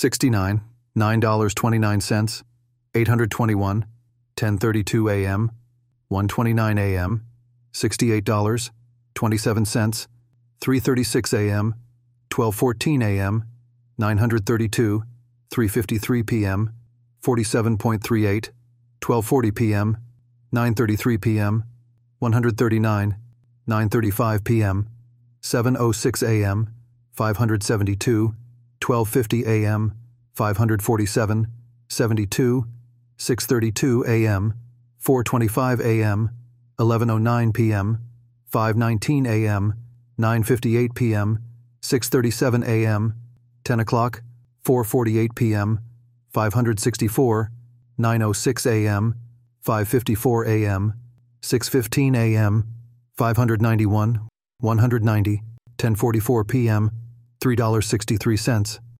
$69, $9.29, $821, $10:32 a.m., $1:29 a.m., $68, 27 $3:36 a.m., $12:14 a.m., $932, $3:53 p.m., $47.38, $12:40 p.m., $9:33 p.m., $139, $9:35 p.m., $7:06 a.m., $572, $12:50 a.m., $547, $72, $6:32 a.m., $4:25 a.m., $11:09 p.m., $5:19 a.m., $9:58 p.m., $6:37 a.m., 10 o'clock, $4:48 p.m., $564, $9:06 a.m., $5:54 a.m., $6:15 a.m., $591, $190, $10:44 p.m., $3.63.